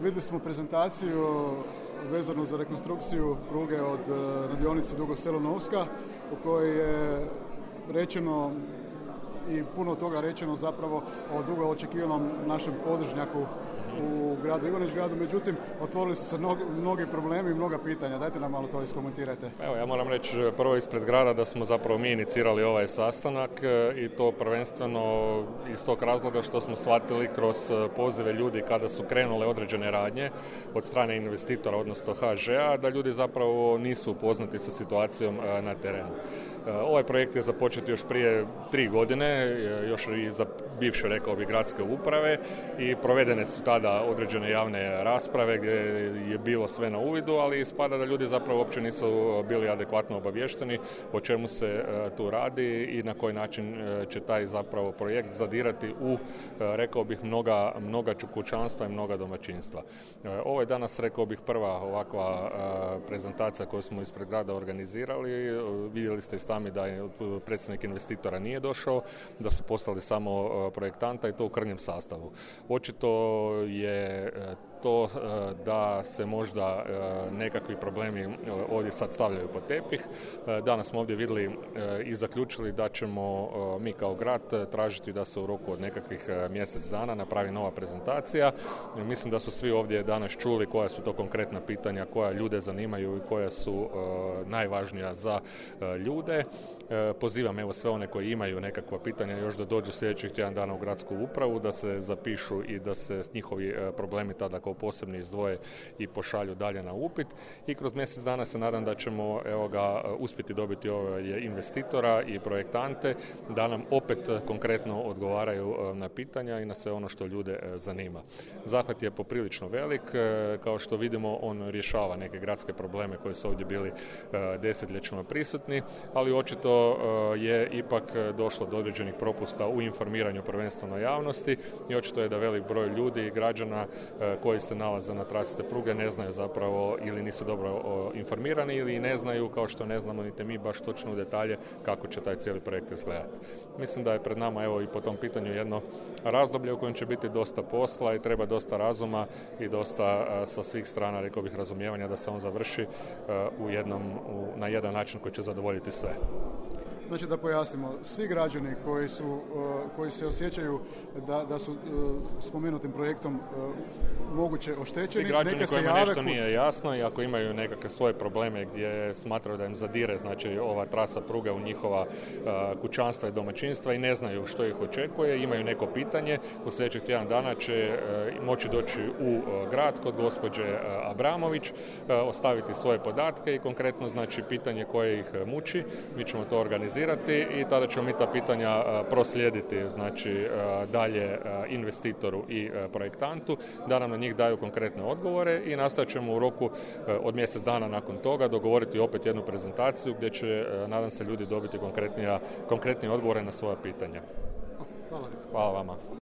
Vidjeli smo prezentaciju vezano za rekonstrukciju pruge na dionici Dugo Selo-Novska u kojoj je rečeno i puno toga rečeno zapravo o dugo očekivanom našem podržnjaku u gradu Ivanić-Gradu, međutim otvorili su se mnogi problemi i mnoga pitanja. Dajte nam malo to iskomentirajte. Evo, ja moram reći prvo ispred grada da smo zapravo mi inicirali ovaj sastanak i to prvenstveno iz tog razloga što smo shvatili kroz pozive ljudi kada su krenule određene radnje od strane investitora, odnosno HŽ-a, da ljudi zapravo nisu upoznati sa situacijom na terenu. Ovaj projekt je započet još prije 3 godine, još i za bivše, rekao bi, gradske uprave i provedene su tada određene javne rasprave gdje je bilo sve na uvidu, ali ispada da ljudi zapravo uopće nisu bili adekvatno obavješteni o čemu se tu radi i na koji način će taj zapravo projekt zadirati u, rekao bih, mnoga kućanstva i mnoga domaćinstva. Ovo je danas, rekao bih, prva ovakva prezentacija koju smo ispred grada organizirali. Vidjeli ste i sami da je predsjednik investitora nije došao, da su poslali samo projektanta i to u krnjem sastavu. Očito je to da se možda nekakvi problemi ovdje sad stavljaju pod tepih. Danas smo ovdje vidjeli i zaključili da ćemo mi kao grad tražiti da se u roku od nekakvih mjesec dana napravi nova prezentacija. Mislim da su svi ovdje danas čuli koja su to konkretna pitanja koja ljude zanimaju i koja su najvažnija za ljude. Pozivam evo sve one koji imaju nekakva pitanja još da dođu sljedećih tjedan dana u gradsku upravu, da se zapišu i da se njihovi problemi tada kao posebni izdvoje i pošalju dalje na upit. I kroz mjesec dana se nadam da ćemo uspjeti dobiti investitora i projektante da nam opet konkretno odgovaraju na pitanja i na sve ono što ljude zanima. Zahvat je poprilično velik, kao što vidimo on rješava neke gradske probleme koji su ovdje bili desetljećima prisutni, ali očito je ipak došlo do određenih propusta u informiranju prvenstveno javnosti i očito je da velik broj ljudi i građana koji se nalaze na trasi te pruge ne znaju zapravo ili nisu dobro informirani ili ne znaju, kao što ne znamo niti mi baš točno u detalje kako će taj cijeli projekt izgledati. Mislim da je pred nama evo i po tom pitanju jedno razdoblje u kojem će biti dosta posla i treba dosta razuma i dosta sa svih strana, rekao bih, razumijevanja da se on završi na jedan način koji će zadovoljiti sve. Znači da pojasnimo, svi građani koji se osjećaju da su spomenutim projektom moguće oštećeni, svi građani kojima nešto nije jasno i ako imaju nekakve svoje probleme gdje smatraju da im zadire, znači ova trasa pruge u njihova kućanstva i domaćinstva i ne znaju što ih očekuje, imaju neko pitanje, u sljedećih tjedan dana će moći doći u grad kod gospođe Abramović, ostaviti svoje podatke i konkretno znači pitanje koje ih muči, mi ćemo to organizirati i tada ćemo mi ta pitanja proslijediti znači dalje investitoru i projektantu da nam na njih daju konkretne odgovore i nastojat ćemo u roku od mjesec dana nakon toga dogovoriti opet jednu prezentaciju gdje će, nadam se, ljudi dobiti konkretnije odgovore na svoja pitanja. Hvala. Hvala vama.